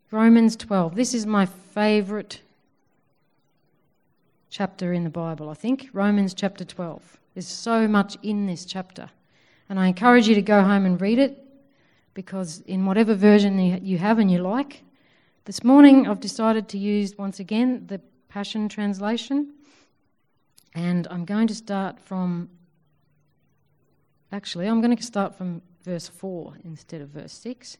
Romans 12. This is my favourite chapter in the Bible, I think. Romans chapter 12. There's so much in this chapter. And I encourage you to go home and read it, because in whatever version you have and you like. This morning I've decided to use, once again, the Passion Translation. And I'm going to start from... Actually, I'm going to start from verse 4 instead of verse 6.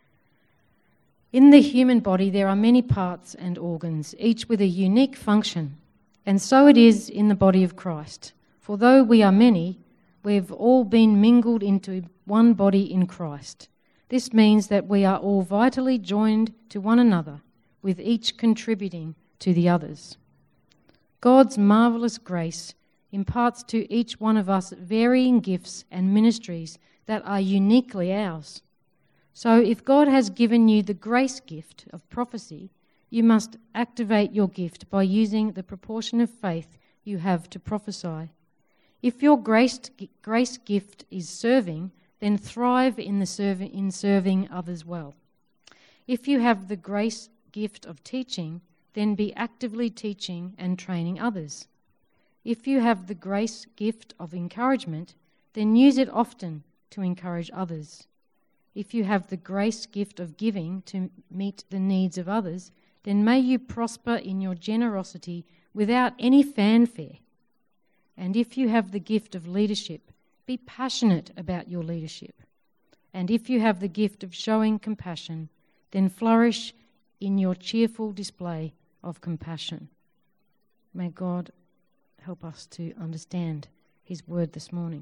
In the human body there are many parts and organs, each with a unique function. And so it is in the body of Christ. For though we are many, we've all been mingled into one body in Christ. This means that we are all vitally joined to one another, with each contributing to the others. God's marvellous grace imparts to each one of us varying gifts and ministries that are uniquely ours. So if God has given you the grace gift of prophecy, you must activate your gift by using the proportion of faith you have to prophesy. If your grace gift is serving, then thrive in serving others well. If you have the grace gift of teaching, then be actively teaching and training others. If you have the grace gift of encouragement, then use it often to encourage others. If you have the grace gift of giving to meet the needs of others, then may you prosper in your generosity without any fanfare. And if you have the gift of leadership, be passionate about your leadership. And if you have the gift of showing compassion, then flourish in your cheerful display of compassion. May God help us to understand his word this morning.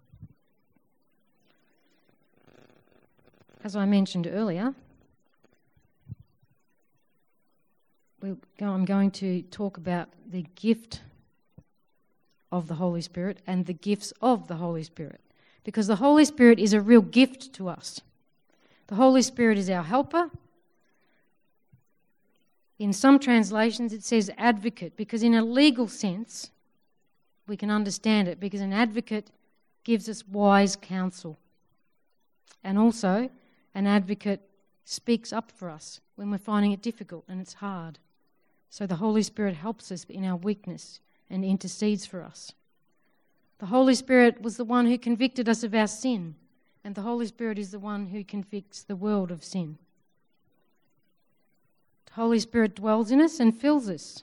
As I mentioned earlier, I'm going to talk about the gift of the Holy Spirit and the gifts of the Holy Spirit, because the Holy Spirit is a real gift to us. The Holy Spirit is our helper. In some translations it says advocate, because in a legal sense we can understand it, because an advocate gives us wise counsel. And also an advocate speaks up for us when we're finding it difficult and it's hard. So the Holy Spirit helps us in our weakness and intercedes for us. The Holy Spirit was the one who convicted us of our sin, and the Holy Spirit is the one who convicts the world of sin. The Holy Spirit dwells in us and fills us.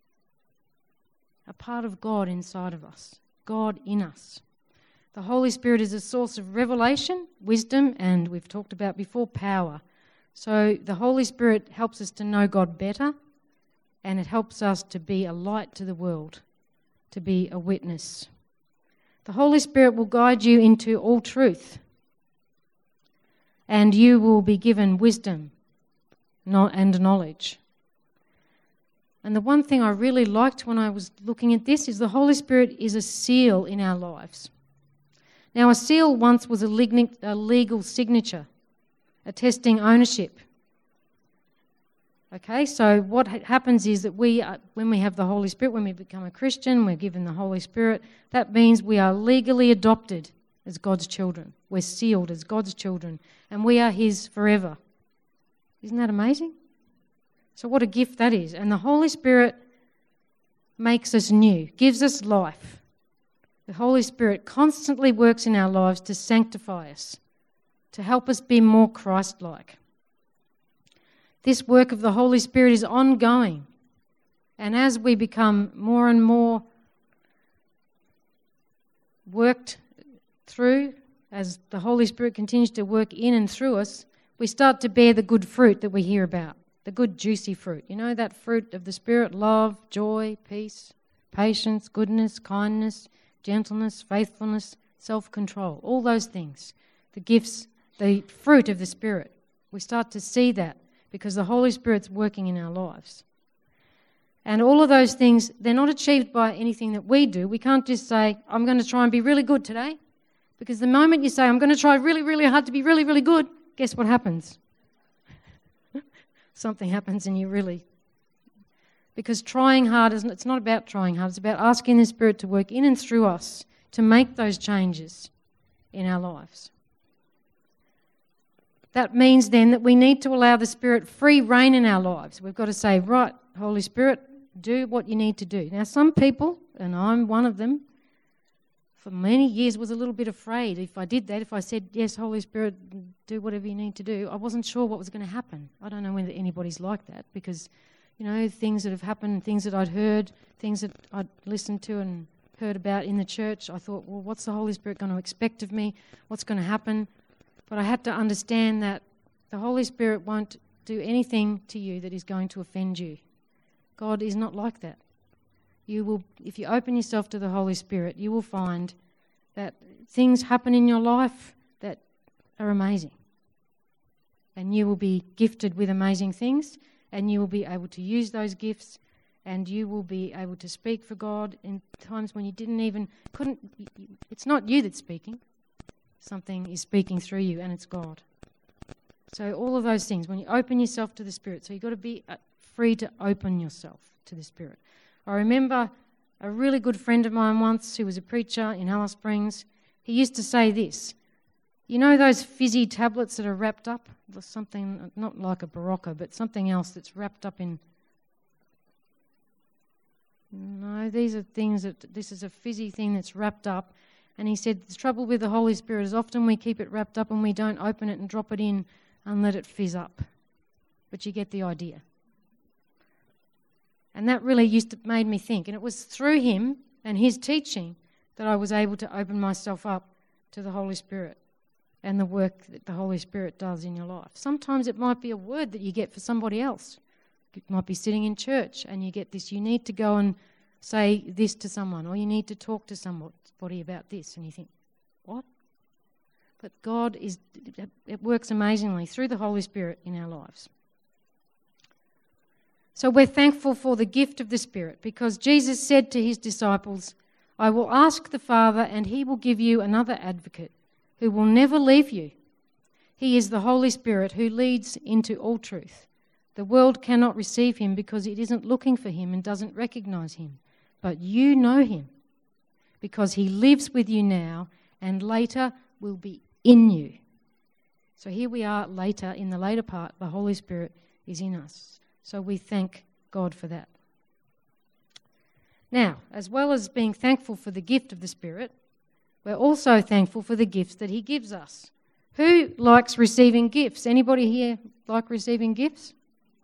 A part of God inside of us, God in us. The Holy Spirit is a source of revelation, wisdom, and we've talked about before, power. So the Holy Spirit helps us to know God better, and it helps us to be a light to the world, to be a witness. The Holy Spirit will guide you into all truth, and you will be given wisdom and knowledge. And the one thing I really liked when I was looking at this is the Holy Spirit is a seal in our lives. Now, a seal once was a legal signature, attesting ownership. Okay, so what happens is that when we have the Holy Spirit, when we become a Christian, we're given the Holy Spirit, that means we are legally adopted as God's children. We're sealed as God's children, and we are his forever. Isn't that amazing? So what a gift that is. And the Holy Spirit makes us new, gives us life. The Holy Spirit constantly works in our lives to sanctify us, to help us be more Christ-like. This work of the Holy Spirit is ongoing. And as we become more and more worked through, as the Holy Spirit continues to work in and through us, we start to bear the good fruit that we hear about, the good juicy fruit. You know, that fruit of the Spirit: love, joy, peace, patience, goodness, kindness, gentleness, faithfulness, self-control, all those things, the gifts, the fruit of the Spirit. We start to see that because the Holy Spirit's working in our lives. And all of those things, they're not achieved by anything that we do. We can't just say, I'm going to try and be really good today. Because the moment you say, I'm going to try really, really hard to be really, really good, guess what happens? Something happens and you really... Because trying hard, it's not about trying hard. It's about asking the Spirit to work in and through us to make those changes in our lives. that means then that we need to allow the Spirit free rein in our lives. We've got to say, right, Holy Spirit, do what you need to do. Now, some people, and I'm one of them, for many years was a little bit afraid. If I did that, if I said, yes, Holy Spirit, do whatever you need to do, I wasn't sure what was going to happen. I don't know whether anybody's like that because, things that have happened, things that I'd heard, things that I'd listened to and heard about in the church, I thought, well, what's the Holy Spirit going to expect of me? What's going to happen? But I had to understand that the Holy Spirit won't do anything to you that is going to offend you. God is not like that. You will, if you open yourself to the Holy Spirit, you will find that things happen in your life that are amazing. And you will be gifted with amazing things, and you will be able to use those gifts, and you will be able to speak for God in times when you couldn't. It's not you that's speaking. Something is speaking through you, and it's God. So all of those things, when you open yourself to the Spirit, so you've got to be free to open yourself to the Spirit. I remember a really good friend of mine once who was a preacher in Alice Springs. He used to say this, those fizzy tablets that are wrapped up, something not like a Barocca, but something else that's wrapped up in... No, these are things this is a fizzy thing that's wrapped up. And he said the trouble with the Holy Spirit is often we keep it wrapped up and we don't open it and drop it in and let it fizz up. But you get the idea. And that really made me think. And it was through him and his teaching that I was able to open myself up to the Holy Spirit and the work that the Holy Spirit does in your life. Sometimes it might be a word that you get for somebody else. You might be sitting in church and you get this, you need to go and say this to someone, or you need to talk to somebody about this, and you think, what? But God it works amazingly through the Holy Spirit in our lives. So we're thankful for the gift of the Spirit because Jesus said to his disciples, I will ask the Father and he will give you another advocate who will never leave you. He is the Holy Spirit who leads into all truth. The world cannot receive him because it isn't looking for him and doesn't recognize him. But you know him because he lives with you now and later will be in you. So here we are later, in the later part, the Holy Spirit is in us. So we thank God for that. Now, as well as being thankful for the gift of the Spirit, we're also thankful for the gifts that he gives us. Who likes receiving gifts? Anybody here like receiving gifts?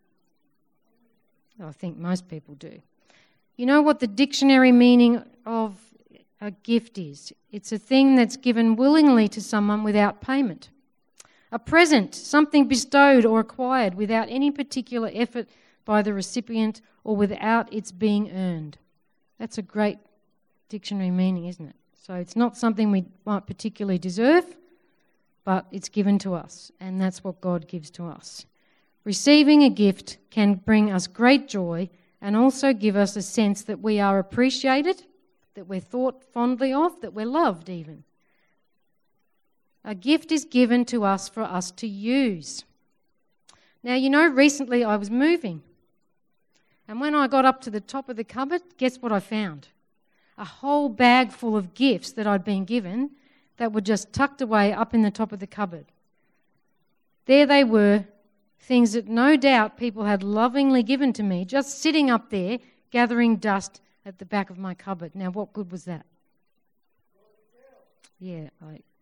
I think most people do. You know what the dictionary meaning of a gift is? It's a thing that's given willingly to someone without payment. A present, something bestowed or acquired without any particular effort by the recipient or without its being earned. That's a great dictionary meaning, isn't it? So it's not something we might particularly deserve, but it's given to us, and that's what God gives to us. Receiving a gift can bring us great joy and also give us a sense that we are appreciated, that we're thought fondly of, that we're loved even. A gift is given to us for us to use. Now, recently I was moving, and when I got up to the top of the cupboard, guess what I found? A whole bag full of gifts that I'd been given that were just tucked away up in the top of the cupboard. There they were, things that no doubt people had lovingly given to me, just sitting up there, gathering dust at the back of my cupboard. Now, what good was that? Yes.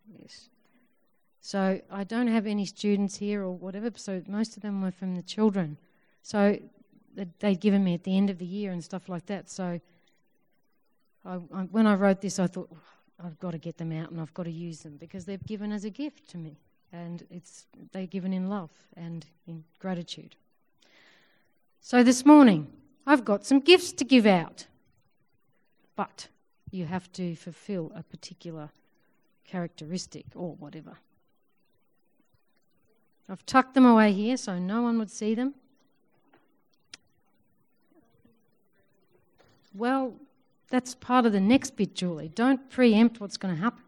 So I don't have any students here or whatever, so most of them were from the children. So they'd given me at the end of the year and stuff like that. So when I wrote this, I thought, I've got to get them out and I've got to use them because they're given as a gift to me. And they're given in love and in gratitude. So this morning, I've got some gifts to give out. But you have to fulfill a particular characteristic or whatever. I've tucked them away here so no one would see them. Well, that's part of the next bit, Julie. Don't preempt what's going to happen.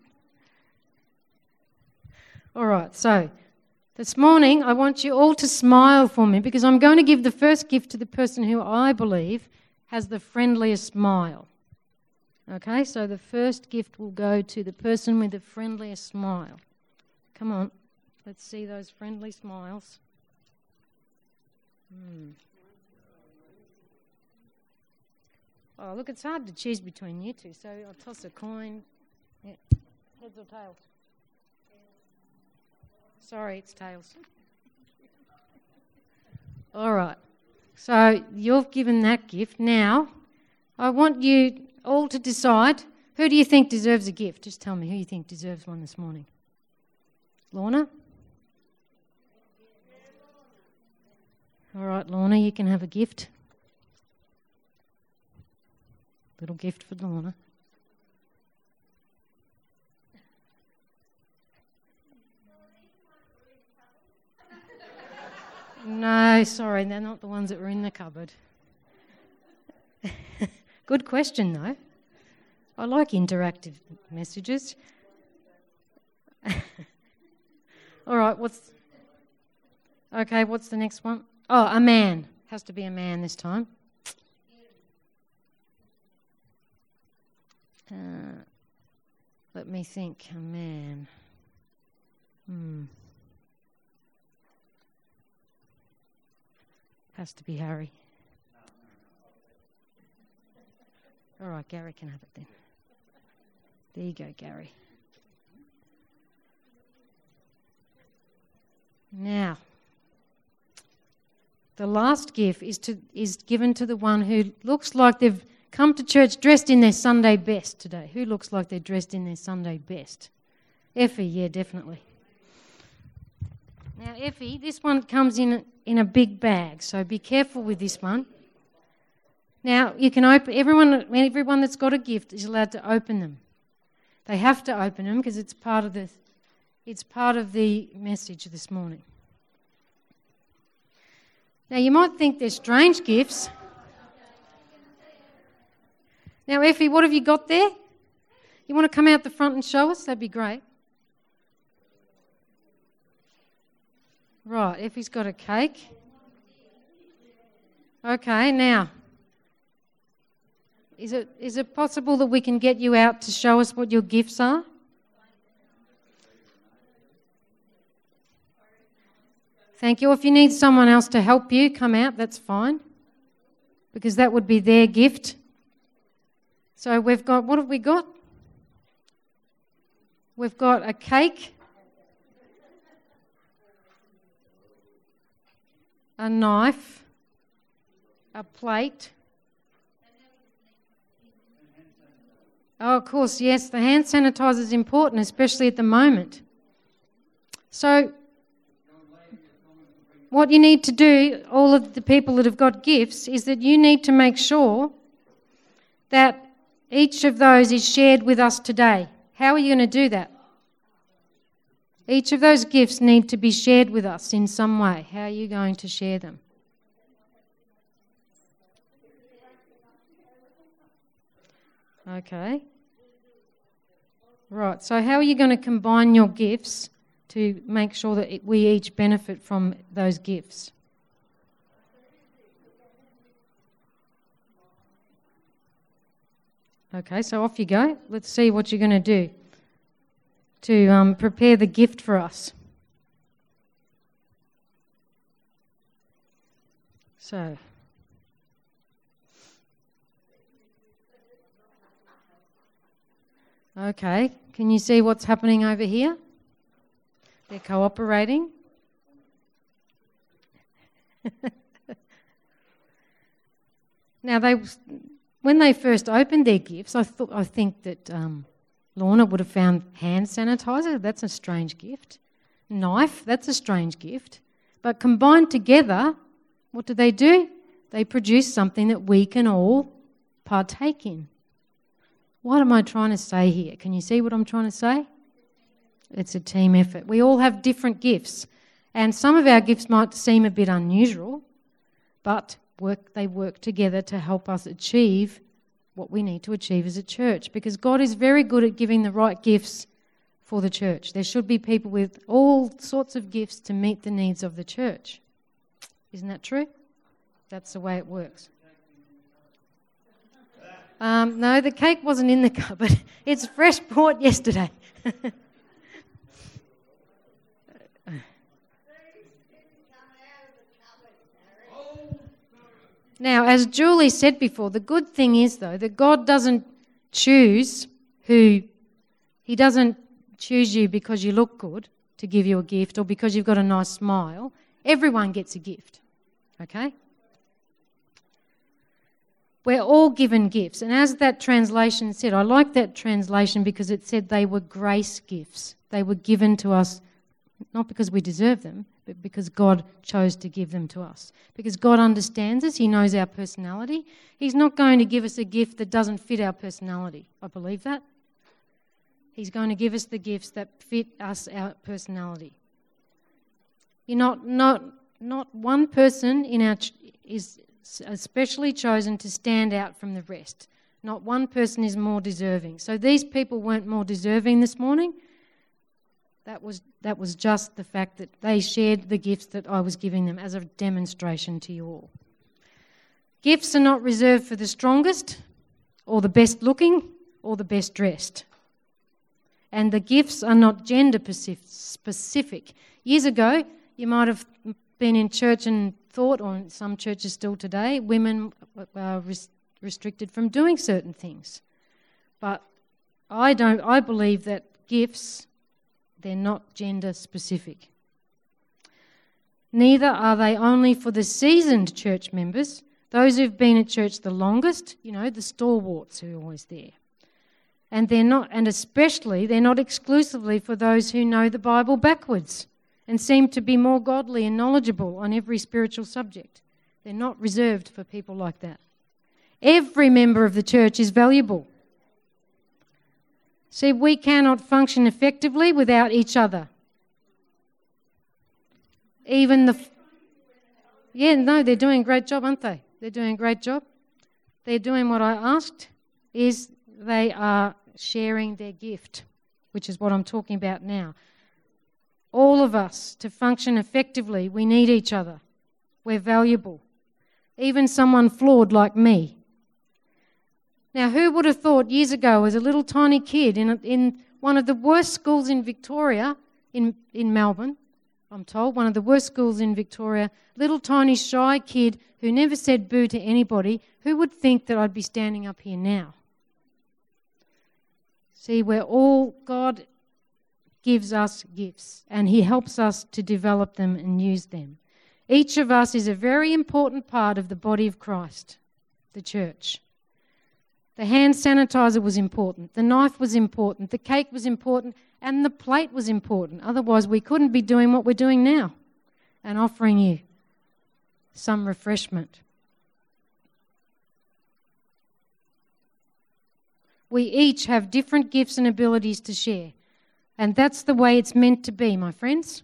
All right, so this morning I want you all to smile for me because I'm going to give the first gift to the person who I believe has the friendliest smile. Okay, so the first gift will go to the person with the friendliest smile. Come on. Let's see those friendly smiles. Oh, look, it's hard to choose between you two, so I'll toss a coin. Yeah. Heads or tails? Sorry, it's tails. All right. So you've given that gift. Now, I want you all to decide, who do you think deserves a gift? Just tell me who you think deserves one this morning. Lorna? All right, Lorna, you can have a gift. Little gift for Lorna. No, sorry, they're not the ones that were in the cupboard. Good question, though. I like interactive messages. All right, what's the next one? Oh, a man. Has to be a man this time. Let me think. A man. Has to be Harry. All right, Gary can have it then. There you go, Gary. Now, the last gift is given to the one who looks like they've come to church dressed in their Sunday best today. Who looks like they're dressed in their Sunday best? Effie, yeah, definitely. Now, Effie, this one comes in a big bag, so be careful with this one. Now, you can open, everyone that's got a gift is allowed to open them. They have to open them because it's part of the message this morning. Now, you might think they're strange gifts. Now, Effie, what have you got there? You want to come out the front and show us? That'd be great. Right, Effie's got a cake. Okay, now, is it possible that we can get you out to show us what your gifts are? Thank you. If you need someone else to help you come out, that's fine, because that would be their gift. So we've got, what have we got? We've got a cake, a knife, a plate. Oh, of course, yes, the hand sanitizer is important, especially at the moment. So what you need to do, all of the people that have got gifts, is that you need to make sure that each of those is shared with us today. How are you going to do that? Each of those gifts need to be shared with us in some way. How are you going to share them? Okay. Right, so how are you going to combine your gifts to make sure that we each benefit from those gifts? Okay, so off you go. Let's see what you're going to do to prepare the gift for us. So, okay, can you see what's happening over here? They're cooperating. Now, when they first opened their gifts, I think that Lorna would have found hand sanitizer. That's a strange gift. Knife, that's a strange gift. But combined together, what do? They produce something that we can all partake in. What am I trying to say here? Can you see what I'm trying to say? It's a team effort. We all have different gifts, and some of our gifts might seem a bit unusual, but they work together to help us achieve what we need to achieve as a church, because God is very good at giving the right gifts for the church. There should be people with all sorts of gifts to meet the needs of the church. Isn't that true? That's the way it works. No, the cake wasn't in the cupboard. It's fresh bought yesterday. Now, as Julie said before, the good thing is, though, that God doesn't choose who... He doesn't choose you because you look good to give you a gift or because you've got a nice smile. Everyone gets a gift, okay? We're all given gifts. And as that translation said, I like that translation because it said they were grace gifts. They were given to us not because we deserve them, but because God chose to give them to us. Because God understands us. He knows our personality. He's not going to give us a gift that doesn't fit our personality. I believe that. He's going to give us the gifts that fit us, our personality. Not one person in our is especially chosen to stand out from the rest. Not one person is more deserving. So these people weren't more deserving this morning. That was just the fact that they shared the gifts that I was giving them as a demonstration to you all. Gifts are not reserved for the strongest or the best looking or the best dressed. And the gifts are not gender specific. Years ago, you might have been in church and thought, or in some churches still today, women are restricted from doing certain things. But I believe that gifts, they're not gender specific. Neither are they only for the seasoned church members, those who've been at church the longest, the stalwarts who are always there. And they're not exclusively for those who know the Bible backwards and seem to be more godly and knowledgeable on every spiritual subject. They're not reserved for people like that. Every member of the church is valuable. See, we cannot function effectively without each other. They're doing a great job, aren't they? They're doing a great job. They're doing what I asked, is they are sharing their gift, which is what I'm talking about now. All of us, to function effectively, we need each other. We're valuable. Even someone flawed like me. Now, who would have thought years ago, as a little tiny kid in one of the worst schools in Victoria, in Melbourne, I'm told, one of the worst schools in Victoria, little tiny shy kid who never said boo to anybody, who would think that I'd be standing up here now? See, God gives us gifts and He helps us to develop them and use them. Each of us is a very important part of the body of Christ, the church. The hand sanitizer was important, the knife was important, the cake was important, and the plate was important. Otherwise, we couldn't be doing what we're doing now and offering you some refreshment. We each have different gifts and abilities to share. And that's the way it's meant to be, my friends.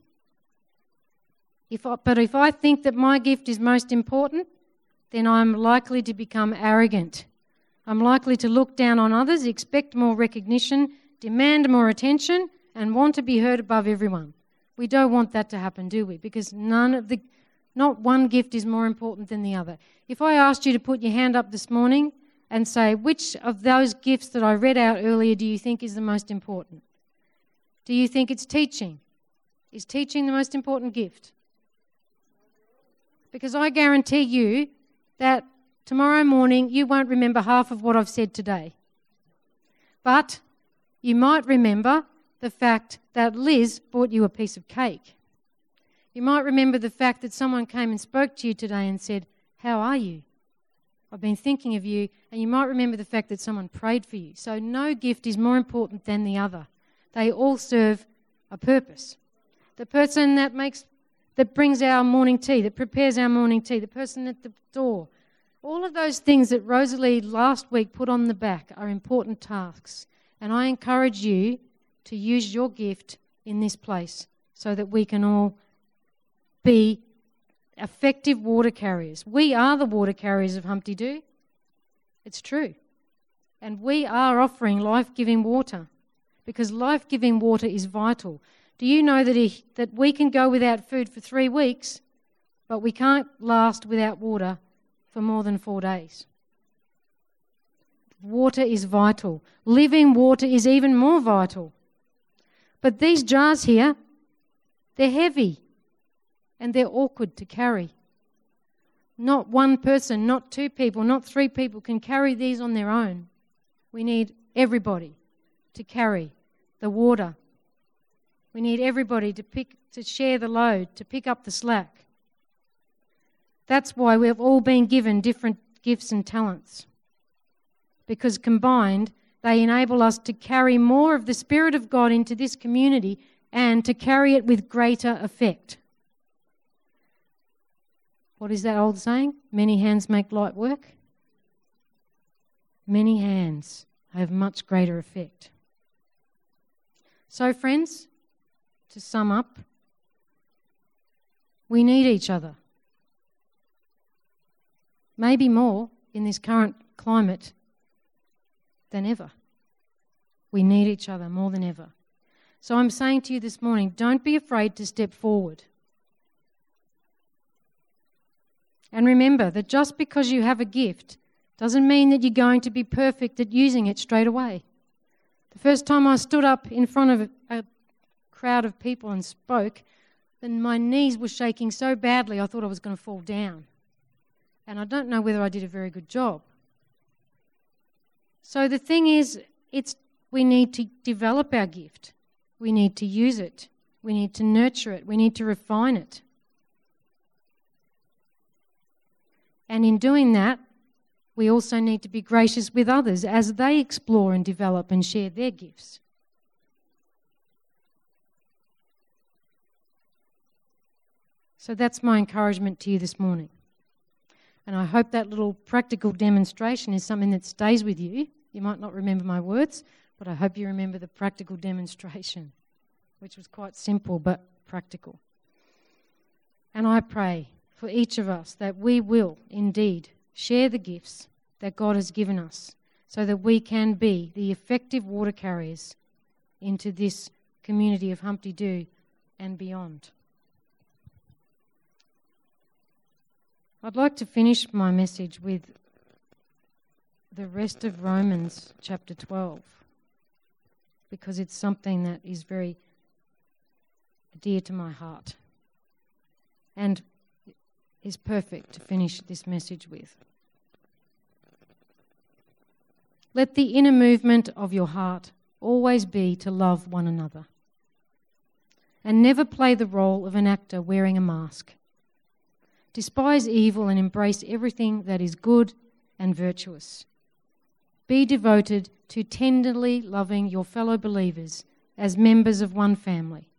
But if I think that my gift is most important, then I'm likely to become arrogant. I'm likely to look down on others, expect more recognition, demand more attention, and want to be heard above everyone. We don't want that to happen, do we? Because not one gift is more important than the other. If I asked you to put your hand up this morning and say, which of those gifts that I read out earlier do you think is the most important? Do you think it's teaching? Is teaching the most important gift? Because I guarantee you that tomorrow morning you won't remember half of what I've said today. But you might remember the fact that Liz bought you a piece of cake. You might remember the fact that someone came and spoke to you today and said, "How are you? I've been thinking of you." And you might remember the fact that someone prayed for you. So no gift is more important than the other. They all serve a purpose. The person that brings our morning tea, that prepares our morning tea, the person at the door, all of those things that Rosalie last week put on the back are important tasks. And I encourage you to use your gift in this place so that we can all be effective water carriers. We are the water carriers of Humpty Doo. It's true. And we are offering life-giving water because life-giving water is vital. Do you know that we can go without food for 3 weeks, but we can't last without water for more than 4 days? Water is vital. Living water is even more vital. But these jars here, they're heavy and they're awkward to carry. Not one person, not two people, not three people can carry these on their own. We need everybody to carry the water. We need everybody to share the load, to pick up the slack. That's why we've all been given different gifts and talents, because combined they enable us to carry more of the Spirit of God into this community and to carry it with greater effect. What is that old saying? Many hands make light work. Many hands have much greater effect. So, friends, to sum up, we need each other. Maybe more in this current climate than ever. We need each other more than ever. So I'm saying to you this morning, don't be afraid to step forward. And remember that just because you have a gift doesn't mean that you're going to be perfect at using it straight away. The first time I stood up in front of a crowd of people and spoke, then my knees were shaking so badly I thought I was going to fall down. And I don't know whether I did a very good job. So the thing is, we need to develop our gift. We need to use it. We need to nurture it. We need to refine it. And in doing that, we also need to be gracious with others as they explore and develop and share their gifts. So that's my encouragement to you this morning. And I hope that little practical demonstration is something that stays with you. You might not remember my words, but I hope you remember the practical demonstration, which was quite simple but practical. And I pray for each of us that we will indeed share the gifts that God has given us so that we can be the effective water carriers into this community of Humpty Doo and beyond. I'd like to finish my message with the rest of Romans chapter 12, because it's something that is very dear to my heart and is perfect to finish this message with. Let the inner movement of your heart always be to love one another, and never play the role of an actor wearing a mask. Despise evil and embrace everything that is good and virtuous. Be devoted to tenderly loving your fellow believers as members of one family.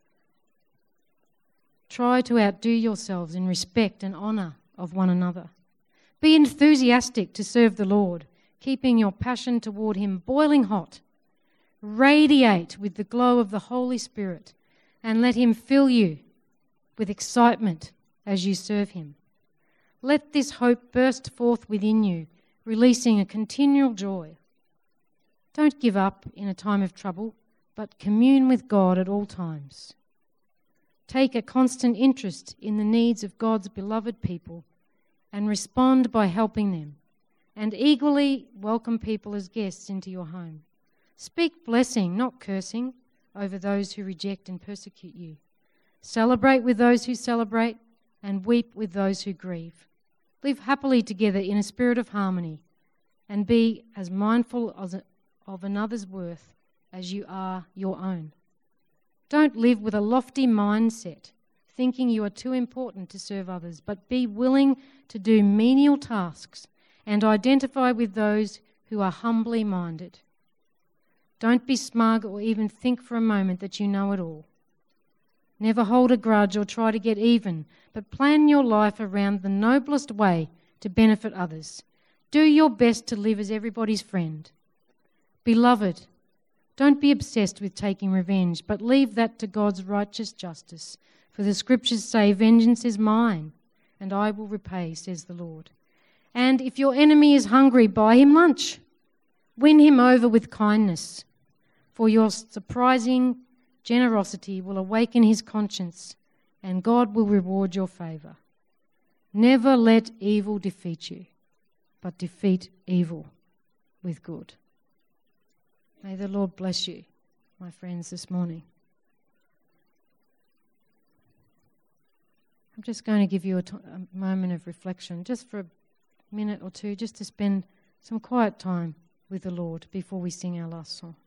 Try to outdo yourselves in respect and honour of one another. Be enthusiastic to serve the Lord, keeping your passion toward Him boiling hot. Radiate with the glow of the Holy Spirit and let Him fill you with excitement as you serve Him. Let this hope burst forth within you, releasing a continual joy. Don't give up in a time of trouble, but commune with God at all times. Take a constant interest in the needs of God's beloved people and respond by helping them, and eagerly welcome people as guests into your home. Speak blessing, not cursing, over those who reject and persecute you. Celebrate with those who celebrate and weep with those who grieve. Live happily together in a spirit of harmony and be as mindful of another's worth as you are your own. Don't live with a lofty mindset, thinking you are too important to serve others, but be willing to do menial tasks and identify with those who are humbly minded. Don't be smug or even think for a moment that you know it all. Never hold a grudge or try to get even, but plan your life around the noblest way to benefit others. Do your best to live as everybody's friend. Beloved, don't be obsessed with taking revenge, but leave that to God's righteous justice. For the Scriptures say, "Vengeance is mine, and I will repay," says the Lord. And if your enemy is hungry, buy him lunch. Win him over with kindness, for your surprising generosity will awaken his conscience, and God will reward your favour. Never let evil defeat you, but defeat evil with good. May the Lord bless you, my friends, this morning. I'm just going to give you a moment of reflection, just for a minute or two, just to spend some quiet time with the Lord before we sing our last song.